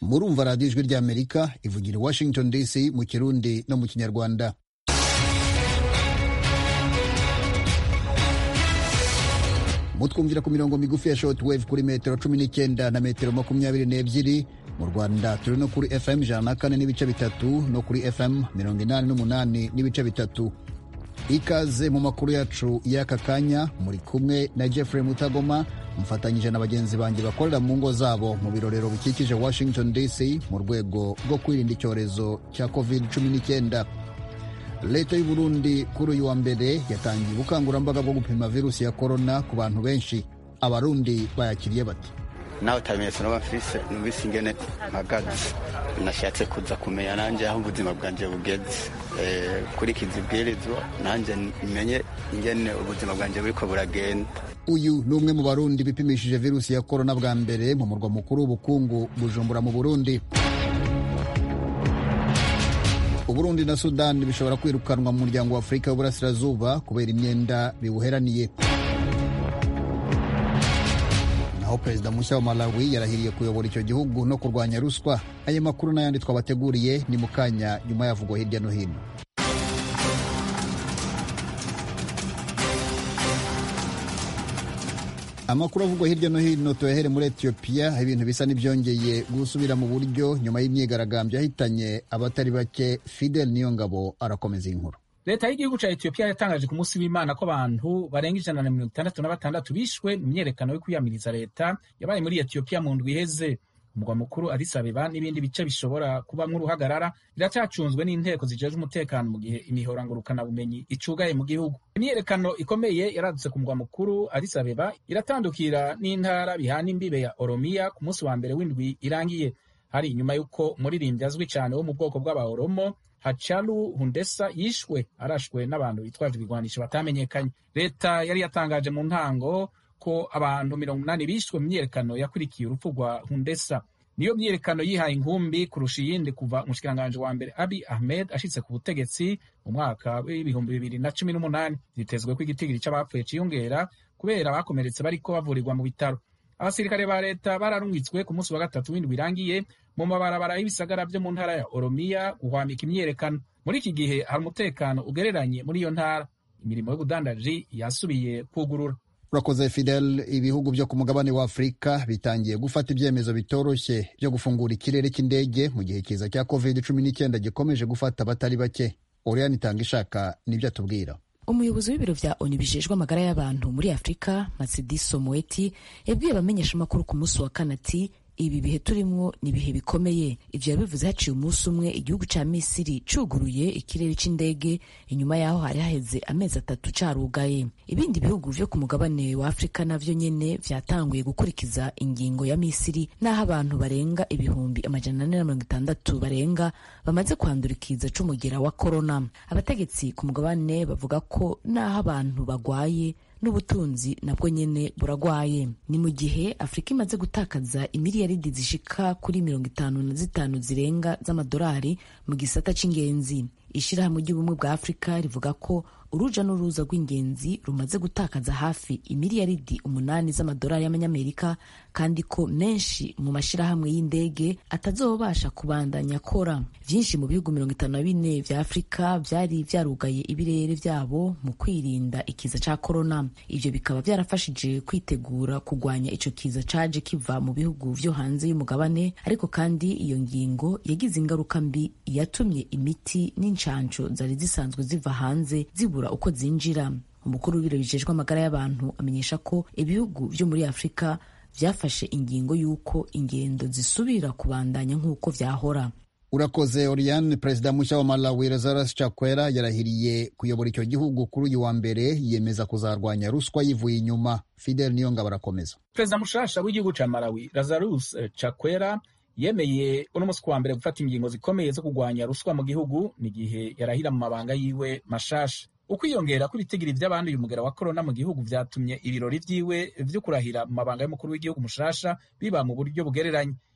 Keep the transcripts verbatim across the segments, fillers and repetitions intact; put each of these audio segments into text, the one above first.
murumva radiyo ijwi ry'Amerika ivugira i Washington D C mu Kirundi no mu Kinyarwanda. Mutwumvira ku mirongo migufi ya shortwave kuri metero cumi n'icyenda na metero makumyabiri n'ebyiri. Mu Rwanda turi no kuri F M ijana na kane n'ibice bitatu no kuri F M mirongo inani n'umunani n'ibice bitatu. Ikaze mu makuru yacu y'aka kanya, muri kumwe na Jeffrey Mutagoma, mfatanyije na bagenzi banjye bakorera mu ngo zabo mu birorero bikikije Washington D C mu rwego rwo kwirinda icyorezo cya covid cumi n'icyenda. Leta y'u Burundi kuri uyu wa mbere yatangiye ubukangurambaga bwo gupima virusi ya corona ku bantu benshi. Abarundi bayakiriye bati: nawe utamenyetse no bafise numvise ingene mpagaze, nashatse kuza kumenya nanje aho ubuzima bwanje bugeze, eh kuri kizibwirizwa nanje menye ingene ubuzima bwanje buriko buragenda. Uyu ni umwe mu Barundi bipimishije virusi ya corona bwa mbere mu murwa mukuru w'ubukungu Bujumbura mu Burundi. Uburundi na Sudan bishobora kwirukanwa mu muryango wa Afrika y'Uburasirazuba kubera imyenda biwuheraniye. Naho Perezida mushya wa Malawi yarahiriye kuyobora icyo gihugu no kurwanya ruswa. Aya makuru n'ayandi twabateguriye ni mu kanya nyuma yavugwa hirya no hino. Amakuru avugwa hirya no hino tuyahere muri Ethiopia, ibintu bisa n'ibyongeye gusubira mu buryo nyuma y'imyigaragambyo yahitanye abatari bake. Fidel Niyongabo arakomeza inkuru. Leta y'igihugu ca Ethiopia yatangaje ku munsi w'Imana ko abantu barenga ijana na mirongo itandatu na batandatu bishwe mu myerekano yo kwiyamiriza leta yabaye muri Ethiopia mu ndwi iheze. Umugwa mukuru Addis Abeba n'ibindi bice bishobora kubamwo uruhagarara biracacunzwe n'inteko zijejwe umutekano mu gihe imihorangurukana bumenyi icugaye mu gihugu. Imyerekano ikomeye yaradutse ku mugwa mukuru Addis Abeba iratandukira n'intara bihana imbibe ya Oromia ku munsi wa mbere w'indwi irangiye. Hari inyuma y'uko umuririmbyi azwi cyane wo mu bwoko bw'Abaoromo Hachalu Hundessa yishwe arashwe n'abantu bitwaje ibigwanisho batamenyekanye. Leta yari yatangaje mu ntango ko abantu mirongo inani bishwe mu myerekano yakurikiye urupfu rwa Hundessa. Niyo myerekano yihaye inkumbi kurusha iyindi kuva umushikiranganji wa mbere Abiy Ahmed ashitse ku butegetsi mu mwaka w'ibihumbi bibiri na cumi n'umunani. Zitezwe ko igitigiri c'abapfuye ciyongera kubera abakomeretse bariko bavurirwa mu bitaro. Abasirikare ba leta bararungitswe ku munsi wa gatatu w'indwi irangiye mu mabarabara y'ibisagara byo mu ntara ya Oromia guhwamika imyerekano. Muri iki gihe hari umutekano ugereranye muri iyo ntara. Imirimo y'ubudandaji yasubiye kugurura. Urakoze Fidel. Ibihugu byo ku mugabane wa Afrika bitangiye gufata ibyemezo bitoroshye byo gufungura ikirere cy'indege mu gihe kiza cya covid cumi n'icyenda gikomeje gufata abatari bake. Oriane Itangishaka nibyo atubwira. Umuyobozi w'ibiro vya ONU bijejwe amagara y'abantu muri Afrika, Matshidiso Moeti, yabwiye abamenyesha makuru ku munsi wa kane ati ibi bihe turimwo ni ibihe bikomeye. Ivyo yabivuze haciye umunsi umwe igihugu ca Misiri cuguruye ikirere c'indege, inyuma yaho hari haheze amezi atatu carugaye. Ibindi bihugu vyo ku mugabane wa Afrika navyo nyene vyatanguye gukurikiza ingingo ya Misiri, naho abantu barenga ibihumbi amajana ane na mirongo itandatu barenga bamaze kwandurikiza c'umugera wa corona. Abategetsi ku mugabane bavuga ko naho abantu bagwaye n'ubutunzi nabwo nyene buragwaye. Ni mu gihe Afrika imaze gutakaza imiliyaridi zishika kuri mirongo itanu na zitanu zirenga z'amadolari mu gisata c'ingenzi. Ishirahamwe ry'ubumwe bwa Afrika rivuga ko uruja n'uruza rw'ingenzi rumaze gutakaza hafi imiliyaridi umunani z'amadolari y'amanyamerika, kandi ko menshi mu mashirahamwe y'indege atazobasha kubandanya kora. Vyinshi mu bihugu mirongo itanu na bine vya Afrika vyari vyarugaye ibirere vyabo mu kwirinda ikiza ca corona. Ivyo bikaba vyarafashije kwitegura kugwanya ico kiza caje kiva mu bihugu vyo hanze y'umugabane, ariko kandi iyo ngingo yagize ingaruka mbi yatumye imiti n'incanco zari zisanzwe ziva hanze zibura uko zinjira. Umukuru w'ibiro bijejwe amagara y'abantu amenyesha ko ibihugu vyo muri Afrika vyafashe ingingo y'uko ingendo zisubira kubandanya nk'uko vyahora. Urakoze Oriane. Perezida mushya wa Malawi Lazarus Chakwera yarahiriye kuyobora icyo gihugu kuri uyu wa mbere, yiyemeza kuzarwanya ruswa yivuye inyuma. Fidel Niyongabo arakomeza. Perezida mushasha w'igihugu ca Malawi Lazarus Chakwera yemeye uno musi wa mbere gufata ingingo zikomeye zo kugwanya ruswa mu gihugu ni gihe yarahira mu mabanga yiwe mashasha. Ukwiyongera kw'ibitigiri vy'abanduye umugera wa corona mu gihugu vyatumye ibirori vyiwe vyo kurahira mu mabanga y'umukuru w'igihugu mushasha biba mu buryo bugereranye.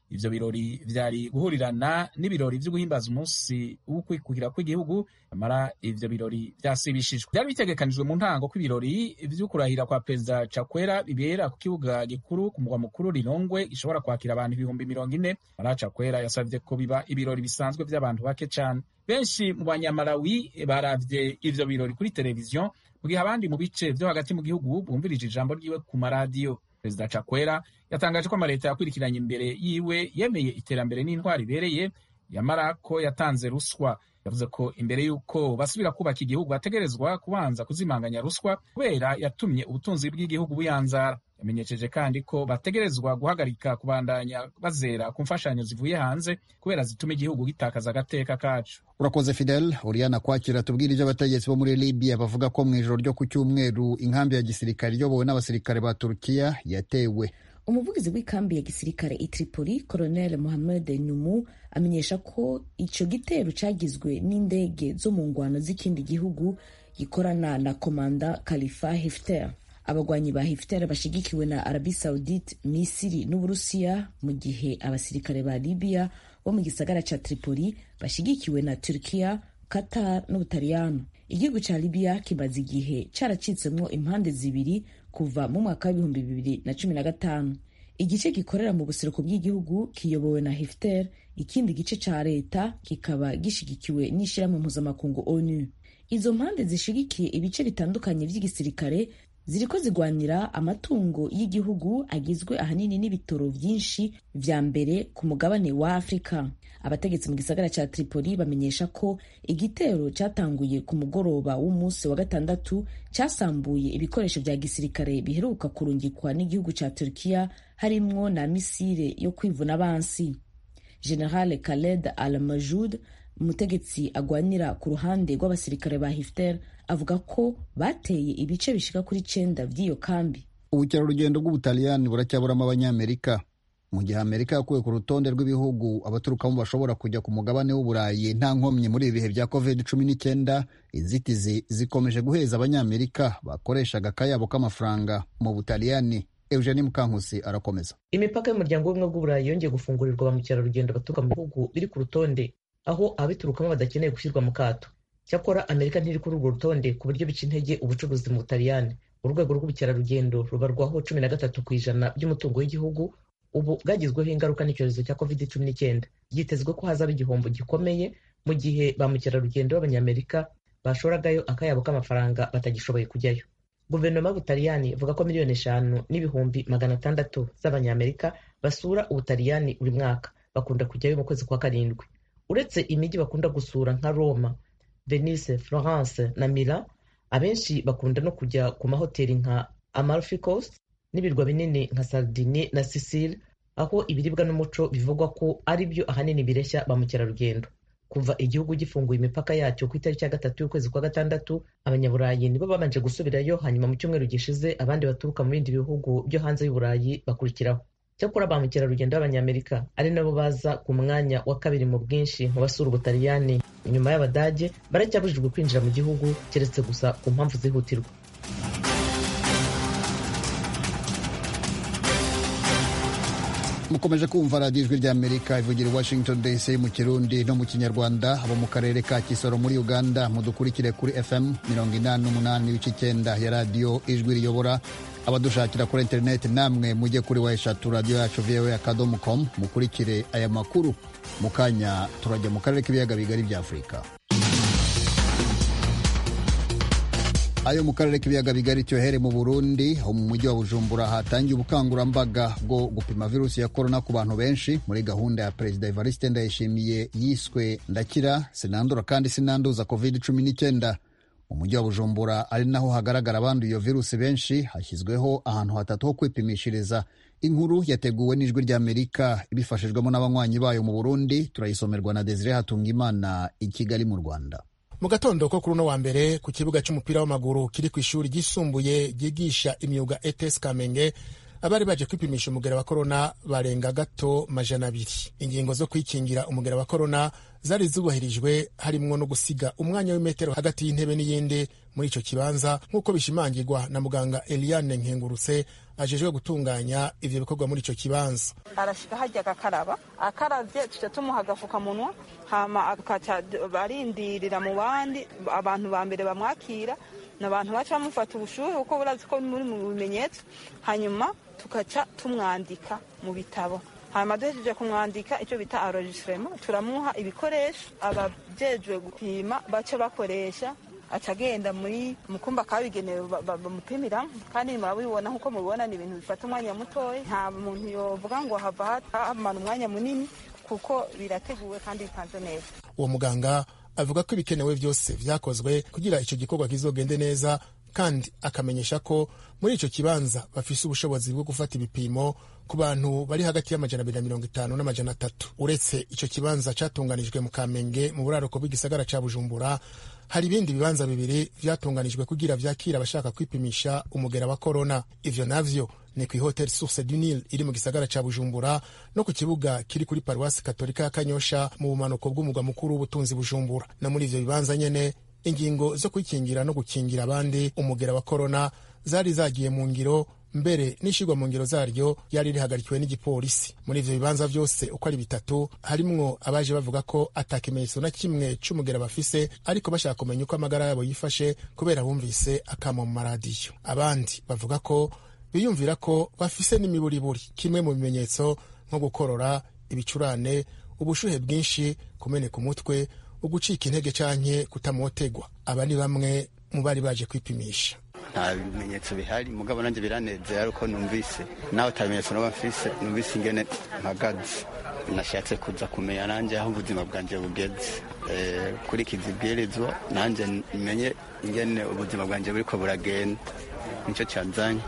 ivyo birori vyari guhurirana n'ibirori vyo guhimbaza umunsi w'ukwikukira kw'igihugu, amara ivyo birori vyasibishijwe. Vyari bitegekanijwe mu ntango ko ibirori vyo kurahira kwa Perezida Chakwera bibera ku kibuga gikuru ku mugwa mukuru Lilongwe gishobora kwakira abantu ibihumbi mirongo ine. Mara Chakwera yasavye ko biba ibirori bisanzwe vy'abantu bake cane. Benshi mu banyamalawi baravye ivyo birori kuri televiziyo, mu gihe abandi mu bice vyo hagati mu gihugu bumvirije ijambo ryiwe ku maradiyo. Perezida Chakwera yatangaje ko amaleta yakurikiranye imbere yiwe yemeye iterambere n'intwari ibereye, yamara ko yatanze ruswa. Yavuze ko imbere y'uko basubira kubaka igihugu bategerezwa kubanza kuzimanganya ruswa kubera yatumye ubutunzi bw'igihugu buyanzara. Yamenyesheje kandi ko bategerezwa guhagarika kubandanya bazera ku mfashanyo zivuye hanze kubera zituma igihugu gitakaza agateka kacu. Urakoze Fidel. Oriana Kwakira tubwirije abategetsi bo muri Libya bavuga ko mu ijoro ryo ku cyumweru inkambi ya gisirikare iyobowe n'abasirikare ba Turukiya yatewe. Umuvugizi w'ikambi ya gisirikare i Tripoli, Colonel Mohamed Numu, amenyesha ko ico gitero cagizwe n'indege zo mu ngwano z'ikindi gihugu gikorana na komanda Khalifa Haftar. Abagwanyi ba Haftar bashigikiwe na Arabie Saoudite, Misiri n'Uburusiya, mu gihe abasirikare ba Libya bo mu gisagara ca Tripoli bashigikiwe na Turkiya, Qatar n'Ubutaliyano. Igihugu ca Libya kimaze igihe caracitsemwo impande zibiri kuva mu mwaka w'ibihumbi bibiri na cumi na gatanu. Igice gikorera mu buseruko bw'igihugu kiyobowe na Haftar, ikindi gice ca leta kikaba gishigikiwe n'ishirahamwe mpuzamakungu ONU. Izo mpande zishigikiye ibice bitandukanye vy'igisirikare ziriko zigwanira amatungo y'igihugu agizwe ahanini n'ibitoro vyinshi vya mbere ku mugabane wa Afrika. Abategetsi mu gisagara ca Tripoli bamenyesha ko igitero catanguye ku mugoroba w'umunsi wa gatandatu casambuye ibikoresho vya gisirikare biheruka kurungikwa n'igihugu ca Turkiya, harimwo na misile yo kwivuna abansi. General Khaled Al-Majud, umutegetsi agwanira ku ruhande rw'abasirikare ba Haftar, avuga ko bateye ibice bishika kuri cenda vy'iyo kambi. Ubukerarugendo bw'Ubutaliyani buracyaburamo Abanyamerika. Mu gihe Amerika yakuwe ku rutonde rw'ibihugu abaturukamo bashobora kujya ku mugabane w'Uburayi nta nkomyi muri ibi bihe bya covid cumi n'icyenda, inzitizi zikomeje guheza Abanyamerika bakoreshaga akayabo k'amafaranga mu Butaliyani. Eugenie Mukankusi arakomeza. Imipaka y'umuryango w'ubumwe bw'Uburayi yongeye gufungurirwa ba mukerarugendo baturuka mu bihugu biri ku rutonde, aho abiturukamo badakeneye gushyirwa mu kato. Cyakora Amerika ntiri kuri urwo rutonde ku buryo bica intege ubucuruzi mu Butaliyani. Urwego rw'ubukerarugendo rubarwaho cumi na gatatu ku ijana by'umutungo w'igihugu ubu bwagizweho ingaruka n'icyorezo cya covid cumi n'icyenda. Byitezwe ko hazaba igihombo gikomeye mu gihe ba mukerarugendo b'Abanyamerika bashoragayo akayabo k'amafaranga batagishoboye kujyayo. Guverinoma y'Ubutaliyani ivuga ko miliyoni eshanu n'ibihumbi magana atandatu z'Abanyamerika basura Ubutaliyani buri mwaka, bakunda kujyayo mu kwezi kwa karindwi. Uretse imijyi bakunda gusura nka Roma, Venice, Florence na Milan, abenshi bakunda no kujya ku mahoteli nka Amalfi Coast n'ibirwa binini nka Sardinie na Sicile, aho ibiribwa n'umuco bivugwa ko ari byo ahanini bireshya ba mukerarugendo. Kuva igihugu gifunguye imipaka yacyo ku itariki ya gatatu y'ukwezi kwa gatandatu, Abanyaburayi nibo babanje gusubirayo, hanyuma mu cyumweru gishize abandi baturuka mu bindi bihugu byo hanze y'Uburayi bakurikiraho. Cyakora ba mukerarugendo b'Abanyamerika ari nabo baza ku mwanya wa kabiri mu bwinshi mu basura Ubutaliyani inyuma y'Abadage, baracyabujijwe kwinjira mu gihugu keretse gusa ku mpamvu zihutirwa. Mukomeje kumva radiyo ijwi ry'Amerika ivugira i Washington D C mu Kirundi no mu Kinyarwanda. Abo mu karere ka Kisoro muri Uganda mudukurikire kuri F M mirongo inani n'umunani n'ibice icyenda ya radiyo ijwi riyobora. Abadushakira kuri interineti namwe mujye kuri wa eshatu radiyo yacu V O A akadomo com mukurikire aya makuru. Mu kanya turajya mu karere k'ibiyaga bigari bya Afurika. Ayo mu karere k'ibiyaga bigari cyohere mu Burundi, ho mu mujyi wa Bujumbura hatangiye ubukangurambaga bwo gupima virusi ya corona ku bantu benshi muri gahunda ya Perezida Evariste Ndayishimiye yiswe Ndakira sinandura kandi sinanduza covid cumi n'icyenda. Mu mujyi wa Bujumbura ari naho hagaragara abanduye iyo virusi benshi, hashyizweho ahantu hatatu ho kwipimishiriza. Inkuru yateguwe n'ijwi ry'Amerika ibifashijwemo n'abanywanyi bayo mu Burundi, turayisomerwa na Desire Hatungimana i Kigali mu Rwanda. Mu gatondo ko kuri uno wa mbere ku kibuga cy'umupira w'amaguru kiri ku ishuri ryisumbuye ryigisha imyuga E T S Kamenge, abari baje kwipimisha umugera wa korona barenga gato majana abiri. Ingingo zo kwikingira umugera wa korona zari zubahirijwe, harimwo no gusiga umwanya w'imetero hagati y'intebe n'iyindi muri ico kibanza, nk'uko bishimangirwa na muganga Eliane Nkengurutse ajejwe gutunganya ivyo bikorwa muri ico kibanza. Arashika hajya agakaraba, akaravye tuca tumuha agafukamunwa, hama akaca barindirira mu bandi abantu ba mbere bamwakira n'abantu baca bamufata ubushuhe kuko burazi ko muri mu bimenyetso, hanyuma tukaca tumwandika mu bitabo. Hanyuma duhejeje kumwandika icyo bita enregistrement, turamuha ibikoresho abajejwe gupima bace bakoresha, acagenda muri mukumba kabigenewe bamupimira, kandi murabibona nkuko mubibona ni ibintu bifata umwanya mutoya. Nta muntu yovuga ngo hava hamara umwanya munini kuko birateguwe kandi bipanze neza. Uwo muganga avuga ko ibikenewe byose vyakozwe kugira ico gikorwa kizogende neza, kandi akamenyesha ko muri ico kibanza bafise ubushobozi bwo gufata ibipimo ku bantu bari hagati y'amajana abiri na mirongo itanu n'amajana atatu. Uretse ico kibanza catunganijwe mu Kamenge mu buraruko bw'igisagara ca Bujumbura, hari ibindi bibanza bibiri vyatunganijwe kugira vyakira abashaka kwipimisha umugera wa korona. Ivyo navyo ni ku Hotel Source du Nil iri mu gisagara ca Bujumbura no ku kibuga kiri kuri Paroisse Katolika ya Kanyosha mu bumanuko bw'umugwa mukuru w'ubutunzi Bujumbura. Na muri ivyo bibanza nyene ingingo zo kwikingira no gukingira abandi umugera wa korona zari zagiye mu ngiro, mbere n'ishigwa mu ngiro zaryo yari rihagarikiwe n'igipolisi. Muri ivyo bibanza vyose uko ari bitatu harimwo abaje bavuga ko atakimenyetso na kimwe c'umugera bafise, ariko bashaka kumenya uko amagara yabo yifashe kubera bumvise akamo mu maradiyo. Abandi bavuga ko biyumvira ko bafise n'imiburiburi, kimwe mu bimenyetso nko gukorora, ibicurane, ubushuhe bwinshi, kumeneka umutwe, ugucika intege canke kutamotegwa. Aba ni bamwe mu bari baje kwipimisha. Nta bimenyetso bihari, mugabo nanje biranezera ariko numvise naho atabimenyetso naba mfise, numvise ingene mpagaze. Nashatse kuza kumenya nanje aho ubuzima bwanje bugeze, eh kuri kizibwirizwa nanje menye ingene ubuzima bwanje buriko buragenda, nico cyanzanye.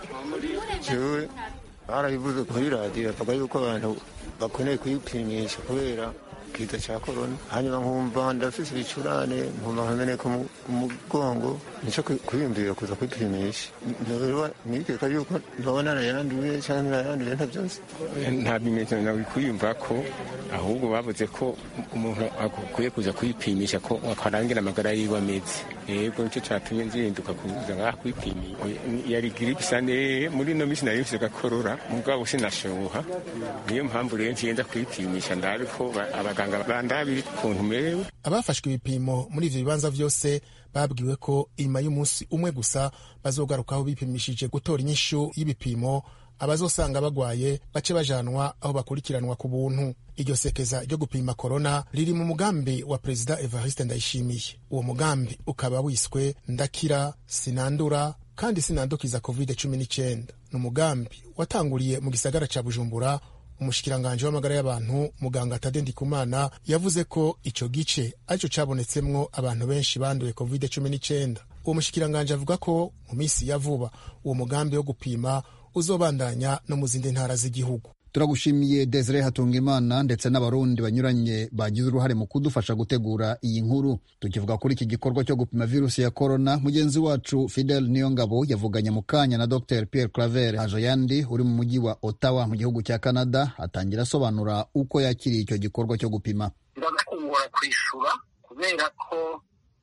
Jewe barabivuze kuri radio bavuga yuko abantu bakeneye kwipimisha kubera kiza cha korona, hanyuma nkumva ndafise ibicurane, nkumva nkameneka mu mugongo, nico kwiyumvira kuza kwipimisha. Nibikeka yuko ndabona nayanduye cyane nayanduye nta byose, nta bimenyetso nawe kwiyumva ko, ahubwo bavuze ko umuntu akwiye kuza kwipimisha ko akarangira amagara yiwe ameze. Yego nico cyatumye nzinduka kuza ngaha kwipimisha. Yari grippe sane muri no misi nari mfise gakorora, mugabo sinashoboha, niyo mpamvu rero ngenda kwipimisha ndariko abaganga bandabiri kuntu mewe. Abafashwe ibipimo muri ivyo bibanza vyose babwiwe ko inyuma y'umunsi umwe gusa bazogarukaho bipimishije gutora inyishu y'ibipimo abazosanga bagwaye bace bajanwa aho bakurikiranwa ku buntu. Iryo sekeza ryo gupima korona riri mu mugambi wa Perezida Evariste Ndayishimiye. Uwo mugambi ukaba wiswe Ndakira Sinandura kandi sinandukiza covid cumi n'icyenda. Ni umugambi watanguriye mu gisagara ca Bujumbura. Umushikiranganje w'amagara y'abantu muganga Tade Ndikumana yavuze ko ico gice arico cabonetsemwo abantu benshi banduye covid cumi n'icyenda. Uwo mushikiranganje avuga ko mu misi ya vuba uwo mugambi wo gupima uzobandanya no mu zindi ntara z'igihugu. Turagushimiye Desire Hatungimana ndetse n'abarundi banyuranye bagize uruhare mu kudufasha gutegura iyi nkuru. Tukivuga kuri iki gikorwa cyo gupima virusi ya korona, mugenzi wacu Fidel Niyongabo yavuganye mu kanya na Docteur Pierre Claver Hajoyandi uri mu mujyi wa Ottawa mu gihugu cya Canada, atangira asobanura uko yakiriye icyo gikorwa cyo gupima. Ndakungura kwishura kubera ko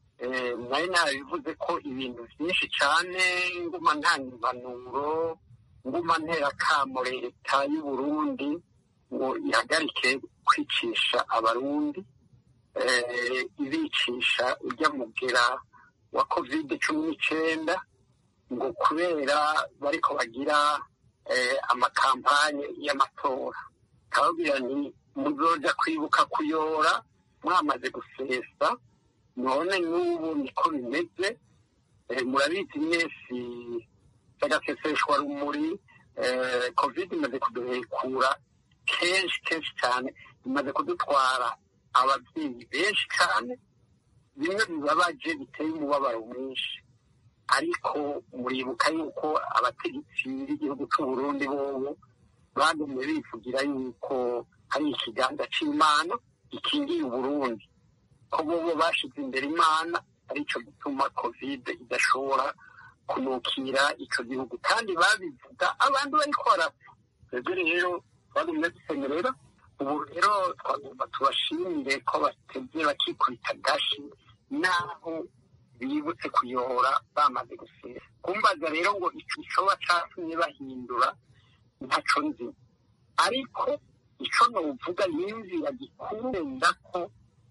eh nari nabivuze ko ibintu byinshi cyane nguma ntanga impanuro, nguma ntera kamo leta y'u Burundi ngo ihagarike kwicisha abarundi, eh ibicisha ujya mugera wa covid cumi n'icyenda ngo kubera bariko bagira eh amakampanye y'amatora. Kabwira ni muzoja kwibuka kuyora mwamaze gusesa, none n'ubu niko bimeze. Eh murabizi mwese tagaseseshwa rumuri, eh covid imaze kuduhekura kenshi kenshi cyane, imaze kudutwara ababyeyi benshi cyane, bimwe bibabaje biteye umubabaro mwinshi. Ariko muribuka yuko abategetsi b'igihugu cy'u Burundi bobo bagumye bivugira yuko hari ikiganza c'Imana gikingiye u Burundi, ko bobo bashize imbere Imana, arico gituma covid idashobora kunukira ico gihugu kandi babivuga abantu bariko barapfa. Twebwe rero twagumye dusemerera, ubu rero twagomba tubashimire ko batevye bakikubita gashi naho bibutse kuyora bamaze gusera. Kumbaza rero ngo ico coba catumye bahindura ntaco nzi, ariko ico novuga n'inzira gikunda ko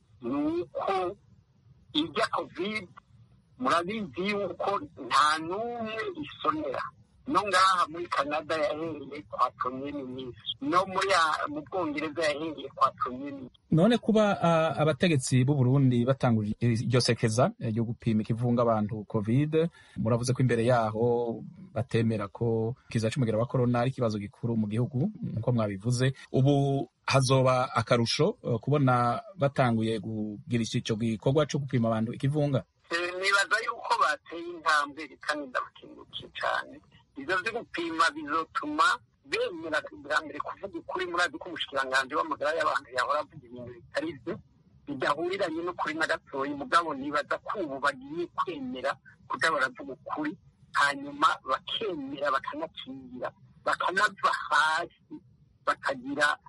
nuko irya covid murabizi yuko nta n'umwe isonera, no ngaha muri Canada yahereye kwa premier ministre, no muri mu Bwongereza yahereye kwa premier ministre. None kuba uh, abategetsi b'u Burundi batanguje iryo sekeza ryo gupima ikivunga abantu covid, muravuze ko imbere yaho batemera ko kiza c'umugera wa corona ari kibazo gikuru mu gihugu nko mwabivuze. Ubu hazoba akarusho uh, kubona batanguye kugira ico gikorwa co gupima abantu ikivunga. Nibaza yuko bateye intambwe kandi ndabakengurukiye cyane. Ivyo vyo gupima bizotuma bemera bwa mbere kuvuga ukuri. Murazi ko umushikiranganji w'amagara y'abantu yahora avuga ibintu bitari vyo bidahuriranye n'ukuri na gatoyi, mugabo nibaza ko ubu bagiye kwemera kuja baravuga ukuri, hanyuma bakemera bakanakingira bakanava hasi bakagira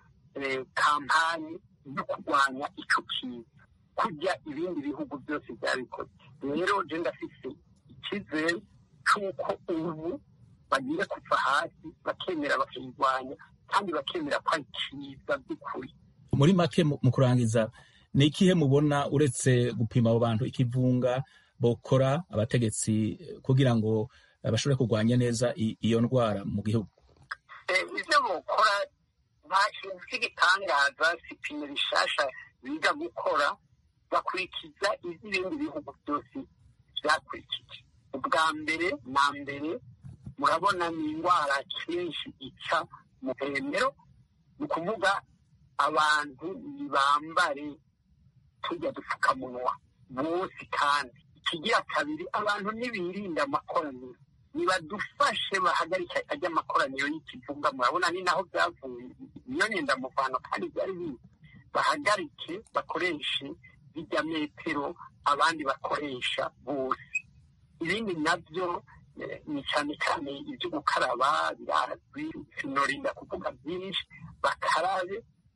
kampani yo kurwanya ico kintu kurya ibindi bihugu byose byabikoze. Rero je ndafise icyizere c'uko ubu bagiye kuva hasi bakemera bakirwanya kandi bakemera ko ari cyiza by'ukuri. Muri make mu kurangiza, ni ikihe mubona uretse gupima abo bantu ikivunga bokora abategetsi kugira ngo bashobore kurwanya neza iyo ndwara mu gihugu? Ivyo bokora nta kintu cy'igitangaza, si ipine rishasha biga gukora, bakurikiza iz'ibindi bihugu byose byakurikije. Ubwa mbere na mbere murabona ni indwara kenshi ica mu hemero, ni ukuvuga abantu nibambare tujya dupfukamunwa bose. kandi ikigira kabiri, abantu nibirinda amakoraniro, nibadufashe bahagarika ajya amakoraniro y'ikivunga. Murabona ni naho byavuye niyo nyendamuvano kandi byari bibi. Bahagarike bakoreshe bijya metero abandi bakoresha bose. Ibindi nabyo ni cyane cyane ibyo gukaraba birazwi, sinorinda kuvuga byinshi. Bakarabe,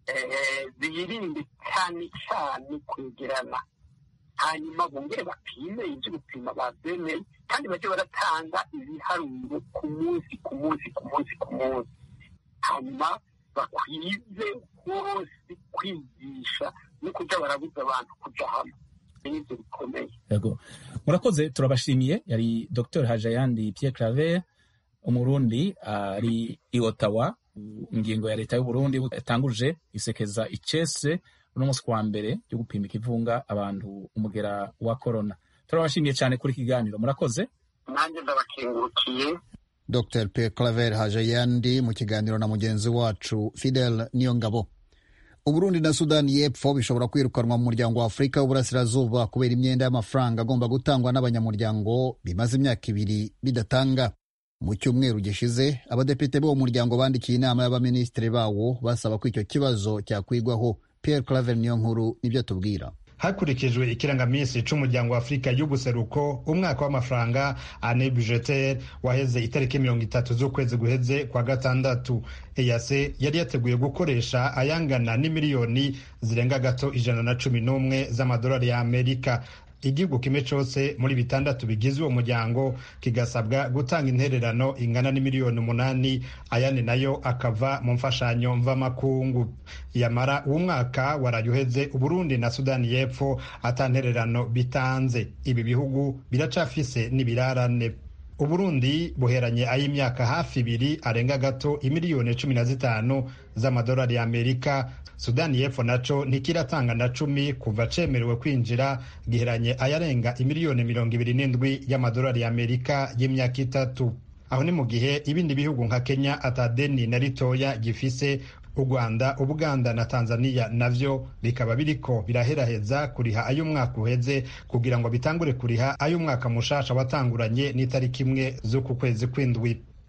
birinde cyane cyane kwegerana, hanyuma bongere bapime ibyo gupima babyemeye, kandi bajye baratanga ibiharuro ku munsi ku munsi ku munsi ku munsi, hanyuma bakwize bose kwigisha no kuja barabuza abantu kuja hamwe. Nibyo bikomeye. Yego, murakoze, turabashimiye. Yari Docteur Hajayandi Pierre Claver, umurundi ari i Ottawa. Ingingo ya leta y'u Burundi yatanguje isekeza icese uno munsi kwa mbere yo gupima ikivunga abantu umugera wa corona. Turabashimiye cyane kuri kiganiro, murakoze. Nanjye ndabakengurukiye. Docteur Pierre Claver Hajayandi mu kiganiro na mugenzi wacu Fidel Niyongabo. Uburundi na Sudani y'Epfo bishobora kwirukanwa mu muryango wa Afurika y'Uburasirazuba kubera imyenda y'amafaranga agomba gutangwa n'abanyamuryango bimaze imyaka ibiri bidatanga. Mu cyumweru gishize abadepite bo mu muryango bandikiye inama y'abaminisitiri bawo basaba ko icyo kibazo cyakwigwaho. Pierre Claver Niyonkuru nibyo tubwira. Hakurikijwe ikirangamisi c'umuryango wa Afurika y'ubuseruko, umwaka w'amafaranga ane budgetaire waheze itariki mirongo itatu z'ukwezi guheze kwa gatandatu. E A C yari yateguye gukoresha ayangana n'imiliyoni zirenga gato ijana na cumi n'umwe z'amadolari ya Amerika. Igihugu kimwe cose muri bitandatu bigize uwo muryango kigasabwa gutanga intererano ingana n'imiliyoni umunani, ayandi nayo akava mu mfashanyo mvamakungu. Yamara uwo mwaka warayuheze Uburundi na Sudani y'Epfo ata ntererano bitanze. Ibi bihugu biracafise n'ibirarane. Uburundi buheranye ay'imyaka hafi ibiri arenga gato imiliyoni cumi na zitanu z'amadolari ya Amerika. Sudani y'Epfo naco ntikiratanga na cumi kuva cemerewe kwinjira, giheranye ayarenga imiliyoni mirongo ibiri n'indwi y'amadolari ya Amerika y'imyaka itatu. Aho ni mu gihe ibindi bihugu nka Kenya atadeni na ritoya gifise. U Rwanda, Ubuganda na Tanzania navyo bikaba biriko biraheraheza kuriha ay'umwaka uheze kugira ngo bitangure kuriha ay'umwaka mushasha watanguranye n'itariki imwe z'uku kwezi kw'indwi.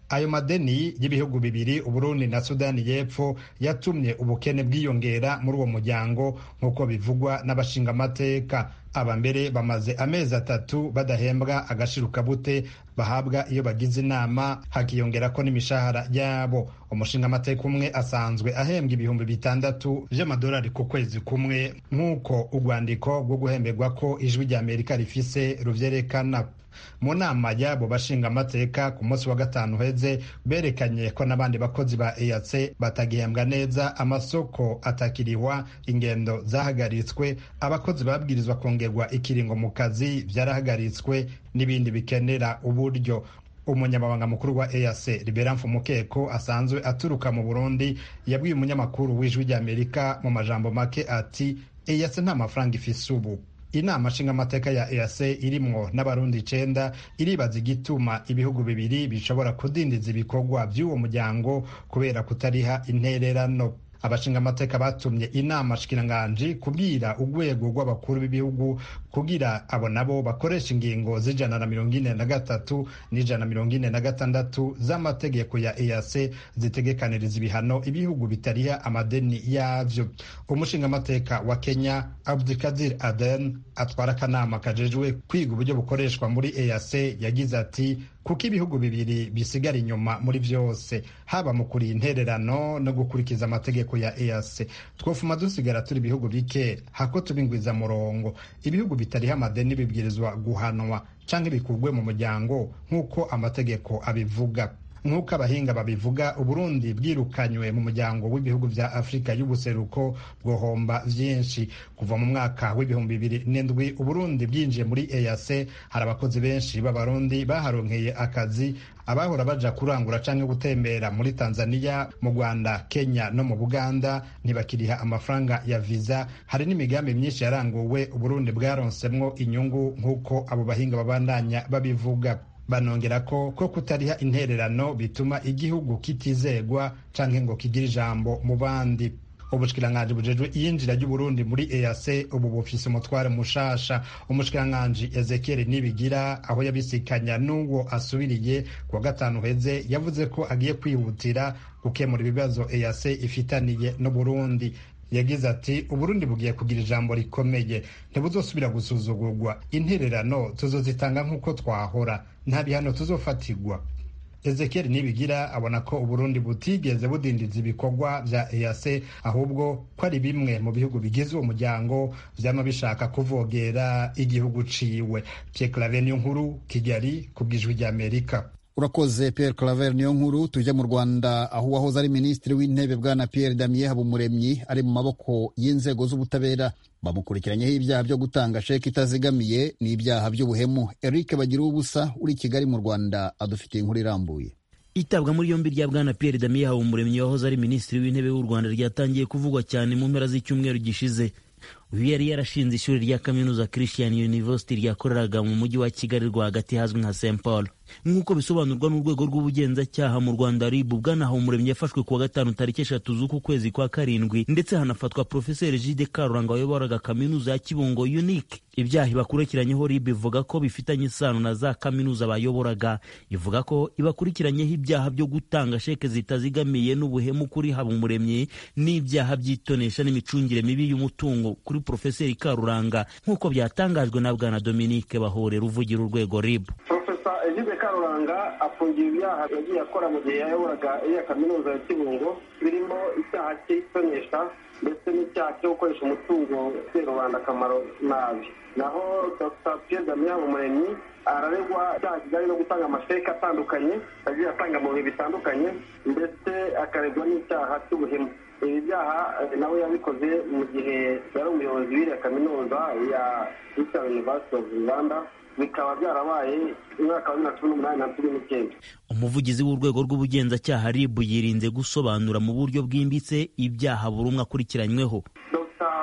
ayo madeni y'ibihugu bibiri Uburundi na Sudani y'Epfo yatumye ubukene bwiyongera muri uwo muryango nk'uko bivugwa n'abashingamateka. Aba mbere bamaze amezi atatu badahembwa agashirukabute bahabwa iyo bagize inama, hakiyongera ko n'imishahara yabo. Umushingamateka umwe asanzwe ahembwa ibihumbi bitandatu vy'amadolari ku kwezi kumwe nk'uko urwandiko rwo guhemberwa ko Ijwi rya Amerika rifise ruvyerekana. Mu nama y'abo bashinga amateka ku munsi wa gatanu uheze berekanye ko n'abandi bakozi ba E A C batagihembwa neza, amasoko atakiriwa, ingendo zahagaritswe, abakozi babwirizwa kongerwa ikiringo mu kazi vyarahagaritswe n'ibindi bikenera uburyo. Umunyamabanga mukuru wa E A C Libera Mfumukeko asanzwe aturuka mu Burundi yabwiye umunyamakuru w'Ijwi rya Amerika mu majambo make ati E A C nta mafaranga ifise ubu. Inama nshingamateka ya E A C irimwo n'abarundi icenda iribaza igituma ibihugu bibiri bishobora kudindiza ibikorwa by'uwo muryango kubera kutariha intererano. Abashingamateka batumye inama shikiranganji kubwira urwego rw'abakuru b'ibihugu kugira abo nabo bakoresha ingingo z'ijana na mirongo ine na gatatu n'ijana na mirongo ine na gatandatu z'amategeko ya E A C zitegekaniriza ibihano ibihugu bitariha amadeni yavyo. Umushingamateka wa Kenya Abdulkadir Aden atwara akanama kajejwe kwiga uburyo bukoreshwa muri E A C yagize ati kuko ibihugu bibiri bisigara inyuma muri vyose, haba mu kuri intererano no gukurikiza amategeko ya E A C, twofuma dusigara turi ibihugu bike hako tubingwiza murongo. Ibihugu bitariha amadeni bibwirizwa guhanwa canke bikurwe mu muryango nk'uko amategeko abivuga. Nk'uko abahinga babivuga, Uburundi bwirukanywe mu muryango w'ibihugu vya Afrika y'ubuseruko bwohomba vyinshi. Kuva mu mwaka w'ibihumbi bibiri n'indwi Uburundi bwinjiye muri E A C, hari abakozi benshi b'abarundi baharonkeye akazi, abahora baja kurangura canke gutembera muri Tanzania, mu Rwanda, Kenya no mu Buganda ntibakiriha amafaranga ya visa. Hari n'imigambi myinshi yaranguwe Uburundi bwaronsemwo inyungu nk'uko abo bahinga babandanya babivuga. Banongera ko ko kutariha intererano bituma igihugu kitizegwa canke ngo kigira ijambo mu bandi. Ubushikiranganji bujejwe iyinjira ry'Uburundi muri E A C ubu bufise umutware mushasha. Umushikiranganji Ezekiel Nibigira aho yabisikanya n'uwo asubiriye kuwa gatanu heze yavuze ko agiye kwihutira gukemura ibibazo E A C ifitaniye no Burundi. Yagize ati Uburundi bugiye kugira ijambo rikomeye, ntibuzosubira gusuzugurwa, intererano tuzozitanga nk'uko twahora, nta bihano tuzofatirwa. Ezekiel Nibigira abona ko Uburundi butigeze budindiza ibikorwa vya E A C, ahubwo ko ari bimwe mu bihugu bigize uwo muryango vyama bishaka kuvogera igihugu ciwe. Pierre Claver Niyonkuru, Kigali, kubw'Ijwi rya Amerika. Urakoze Pierre Claver Niyonkuru. Tujya mu Rwanda aho wahoze ari minisitiri w'intebe bwana Pierre Damien Habumuremyi ari mu maboko y'inzego z'ubutabera. Bamukurikiranyeho ibyaha byo gutanga sheki itazigamiye n'ibyaha by'ubuhemu. Eric Bagiruwubusa uri Kigali mu Rwanda adufitiye inkuru irambuye. Itabwa muri yombi rya bwana Pierre Damien Habumuremyi wahoze ari minisitiri w'intebe w'u Rwanda ryatangiye kuvugwa cyane mu mpera z'icyumweru gishize. Uyu yari yarashinze ishuri rya kaminuza Christian University ryakoreraga mu mujyi wa Kigali rwagati hazwi nka Saint Paul. Nk'uko bisobanurwa n'urwego rw'ubugenzacyaha mu Rwanda R I B, bwana Habumuremyi yafashwe kuwa gatanu tariki eshatu z'uku kwezi kwa karindwi, ndetse hanafatwa Profeseri Gide Karuranga wayoboraga kaminuza ya Kibungo Unique. Ibyaha ibakurikiranyeho R I B ivuga ko bifitanye isano na za kaminuza bayoboraga. Ivuga ko ibakurikiranyeho ibyaha byo gutanga sheke zitazigamiye n'ubuhemu kuri Habumuremyi n'ibyaha by'itonesha n'imicungire mibi y'umutungo kuri Profeseri Karuranga, nk'uko byatangajwe na bwana Dominique Bahore ruvugira urwego R I B. Gide Karuranga afungiye ibyaha yagiye akora mu gihe yayoboraga iya kaminuza ya Kibungo, birimo icyaha cy'itonesha ndetse n'icyaha cyo gukoresha umutungo utera rubanda akamaro nabi. Naho Dr Pierre Damien Habumuremyi araregwa icyaha kijyanye no gutanga amasheki atandukanye yagiye atanga mu bihe bitandukanye, ndetse akaregwa n'icyaha cy'ubuhemu. Ibi byaha nawe yabikoze mu gihe yari umuyobozi w'iriya kaminuza ya Eastern University of Rwanda, bikaba byarabaye umwaka wa bibiri na cumi n'umunani na cumi n'icyenda. Umuvugizi w'urwego rw'ubugenzacyaha R I B yirinze gusobanura mu buryo bwimbitse ibyaha buri umwe akurikiranyweho. Dr Pierre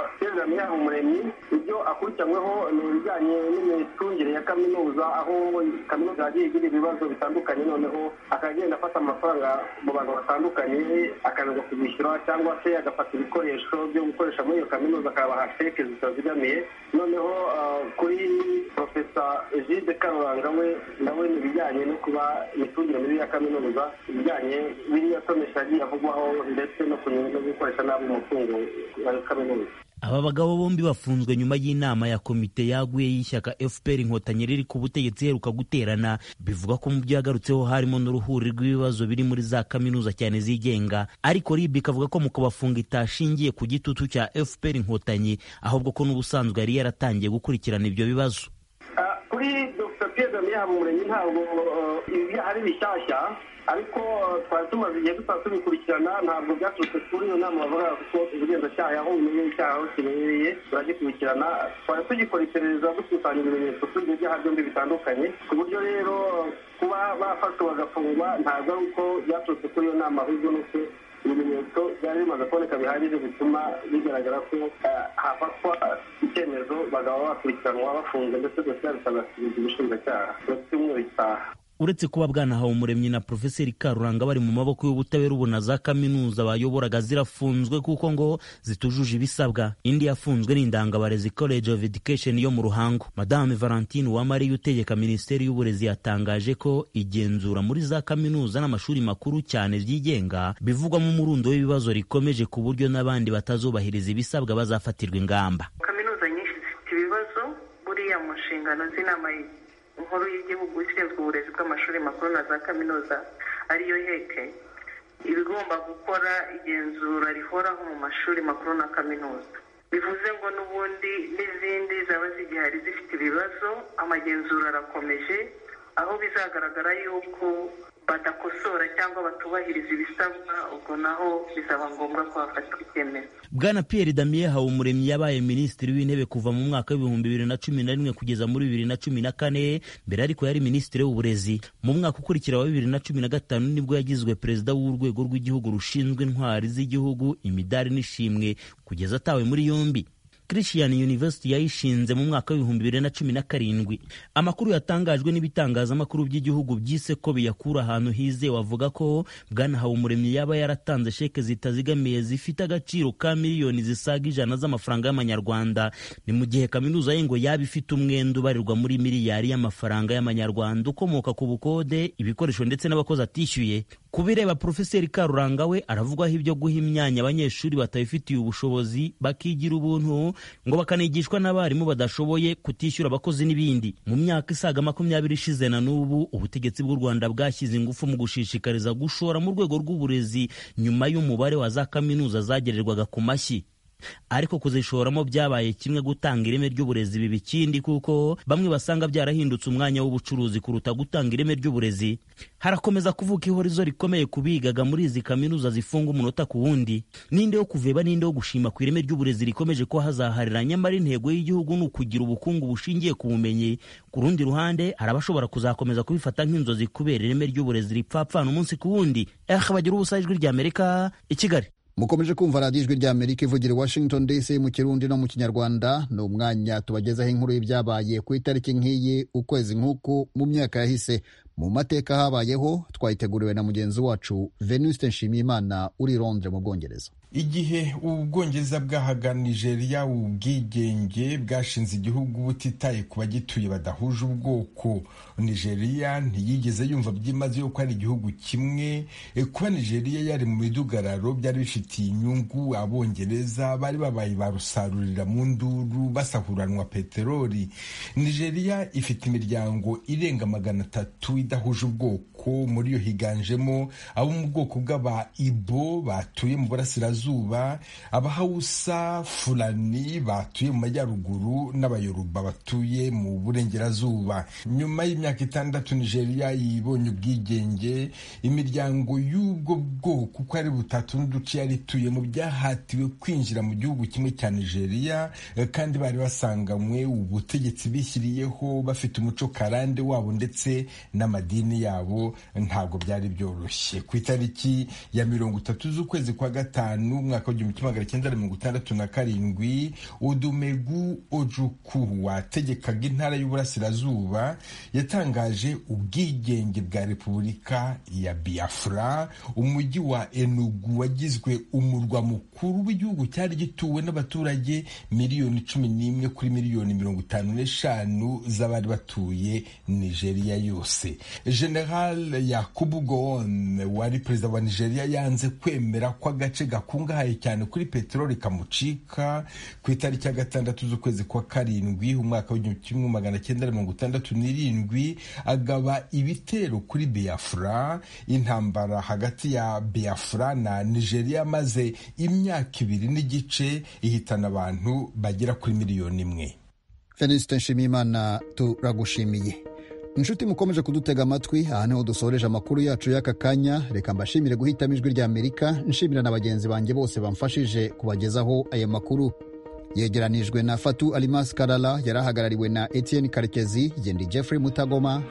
Damien Habumuremyi ibyo akurikiranyweho ni ibijyanye n'imicungire ya kaminuza, aho kaminuza yagiye igira ibibazo bitandukanye, noneho akagenda afata amafaranga mu bantu batandukanye akananirwa kubishyura, cyangwa se agafata ibikoresho byo gukoresha muri iyo kaminuza akabaha sheke zitazigamiye. Noneho kuri Profesa Egide Karuranga we nawe ni ibijyanye no kuba imicungire mibi ya kaminuza, ibijyanye biriya tonesha yagiye avugwaho ndetse no gukoresha nabi umutungo wa kaminuza. Aba bagabo bombi bafunzwe nyuma y'inama ya komite yaguye y'ishyaka F P R Inkotanyi riri ku butegetsi iheruka guterana. Bivuga ko mu byo yagarutseho harimo n'uruhuri rw'ibibazo biri muri za kaminuza cyane zigenga, ariko R I B ikavuga ko mu kubafunga itashingiye ku gitutu cya F P R Inkotanyi, ahubwo ko n'ubusanzwe yari yaratangiye gukurikirana ibyo bibazo. Kuri Dr Pierre Damien Habumuremyi ntabwo ibyaha ari bishyashya, ariko twari tumaze igihe tutaba tubikurikirana, ntabwo byaturutse kuri iyo nama bavuga, kuko ubugenzacyaha aho bumenye icyaha aho kibereye turagikurikirana, twari tugikora iperereza dukusanya ibimenyetso kuri ibyo byaha byombi bitandukanye, ku buryo rero kuba bafatwa bagafungwa ntabwo ari uko byaturutse kuri iyo nama, ahubwo nuko ibimenyetso byari bimaze kuboneka bihagije bituma bigaragara ko hafatwa icyemezo bagaba bakurikiranwa bafunze, ndetse byose bikazasubiza ubushinjacyaha ndetse icyumweru gitaha. Uretse kuba Bwana Habumuremyi na Profeseri Karuranga bari mu maboko y'ubutabera, ubu na za kaminuza bayoboraga zirafunzwe kuko ngo zitujuje ibisabwa. Indi yafunzwe ni Indangabarezi College of Education yo mu Ruhango. Madame Valentine Uwamariya utegeka Minisiteri y'Uburezi yatangaje ko igenzura muri za kaminuza n'amashuri makuru cyane byigenga bivugwamo umurundo w'ibibazo rikomeje, ku buryo n'abandi batazubahiriza ibisabwa bazafatirwa ingamba. Kaminuza nyinshi zifite ibibazo buriya mu nshingano z'inama inkuru y'igihugu ishinzwe uburezi bw'amashuri makuru na za kaminuza ariyo heke ibigomba gukora igenzura rihoraho mu mashuri makuru na kaminuza. Bivuze ngo n'ubundi n'izindi zaba zigihari zifite ibibazo, amagenzura arakomeje, aho bizagaragara yuko badakosora cyangwa batubahiriza ibisabwa, ubwo naho bizaba ngombwa ko hafatwa icyemezo. Bwana Pierre Damien Habumuremyi yabaye minisitiri w'intebe kuva mu mwaka w'ibihumbi bibiri na cumi na rimwe kugeza muri bibiri na cumi na kane, mbere ariko yari minisitiri w'uburezi. Mu mwaka ukurikira wa bibiri na cumi na gatanu nibwo yagizwe perezida w'urwego rw'igihugu rushinzwe intwari z'igihugu, imidari n'ishimwe, kugeza atawe muri yombi. Christian University yayishinze mu mwaka w'ibihumbi bibiri na cumi na karindwi. Amakuru yatangajwe n'ibitangazamakuru by'igihugu byise ko biyakura ahantu hizewe avuga ko Bwana Habumuremyi yaba yaratanze sheke zitazigamiye zifite agaciro ka miliyoni zisaga ijana z'amafaranga y'amanyarwanda, ni mu gihe kaminuza ye ngo yaba ifite umwenda ubarirwa muri miliyari y'amafaranga y'amanyarwanda ukomoka ku bukode, ibikoresho ndetse n'abakozi atishyuye. Kubireba Profeseri Karuranga we aravugwaho ibyo guha imyanya abanyeshuri batabifitiye ubushobozi bakigira ubuntu, ngo bakanigishwa n'abarimu badashoboye kutishyura abakozi n'ibindi. Mu myaka isaga makumyabiri ishize na n'ubu ubutegetsi bw'u Rwanda bwashyize ingufu mu gushishikariza gushora mu rwego rw'uburezi, nyuma y'umubare wa za kaminuza zagererwaga ku mashyi. Ariko kuzishoramo byabaye kimwe gutanga ireme ry'uburezi bibi ikindi, kuko bamwe basanga byarahindutse umwanya w'ubucuruzi kuruta gutanga ireme ry'uburezi. Harakomeza kuvuka ihorizo rikomeye kubigaga muri izi kaminuza zifunga umunota ku wundi. Ninde yo kuveba ninde yo gushima ku ireme ry'uburezi rikomeje ko hazaharira, nyamara intego y'igihugu ni ukugira ubukungu bushingiye ku bumenyi. Ku rundi ruhande arabashobora kuzakomeza kubifata nk'inzozi kubera ireme ry'uburezi ripfapfana umunsi ku wundi. Eh, bagira ubusa ijwi ry'Amerika i Kigali. Mukomeje kumva radiyo ijwi ry'Amerika ivugira Washington D C mu Kirundi no mu Kinyarwanda. Ni umwanya tubagezaho inkuru y'ibyabaye ku itariki nk'iyi ukwezi nk'uku mu myaka yahise. Mu mateka habayeho, twayiteguriwe na mugenzi wacu Venuste Nshimiyimana uri Londres mu Bwongereza. Igihe ubwongereza bwahaga Nigeria ubwigenge, bwashinze igihugu butitaye ku bagituye badahuje ubwoko. Nigeria ntiyigeze yumva byimazeyo ko ari igihugu kimwe. Kuba Nigeria yari mu midugararo byari bifitiye inyungu abongereza, bari babaye barusarurira mu nduru basahuranwa peteroli. Nigeria ifite imiryango irenga magana atatu idahuje ubwoko, muri yo higanjemo abo mu bwoko bw'aba Ibo batuye mu burasirazuba, Abahausa Fulani batuye mu majyaruguru, n'Abayoruba batuye mu burengerazuba. Nyuma y'imyaka itandatu Nigeria yibonye ubwigenge, imiryango y'ubwo bwoko uko ari butatu n'uduce yari ituyemo byahatiwe kwinjira mu gihugu kimwe cya Nigeria, kandi bari basanganywe ubutegetsi bishyiriyeho, bafite umuco karande wabo ndetse na n'amadini yabo ntabwo byari byoroshye. Ku itariki ya mirongo itatu z'ukwezi kwa gatanu umwaka w'igihumbi kimwe magana cyenda mirongo itandatu na karindwi, Odumegu Ojukwu wategekaga intara y'uburasirazuba yatangaje ubwigenge bwa Repubulika ya Biafra. Umujyi wa Enugu wagizwe umurwa mukuru w'igihugu cyari gituwe n'abaturage miliyoni cumi n'imwe kuri miliyoni mirongo itanu n'eshanu z'abari batuye Nigeria yose. General Yakubu Gowon wari perezida wa Nigeria yanze kwemera ko agace gakungahaye cyane kuri peteroli kamucika. Ku itariki ya gatandatu z'ukwezi kwa karindwi umwaka w'igihumbi kimwe magana cyenda mirongo itandatu n'irindwi agaba ibitero kuri Biafra. Intambara hagati ya Biafra na Nigeria maze imyaka ibiri n'igice ihitana abantu bagera kuri miliyoni imwe. Felicite Nshimiyimana, turagushimiye. Inshuti mukomeje kudutega amatwi, aha niho dusoreje amakuru yacu y'aka kanya. Reka mbashimire guhitamo ijwi rya Amerika, nshimira na bagenzi banjye bose bamfashije kubagezaho aya makuru. Yegeranijwe na Fatu Alimas Karala, yarahagarariwe na Etienne Karekezi, Jendi Jeffrey Mutagoma.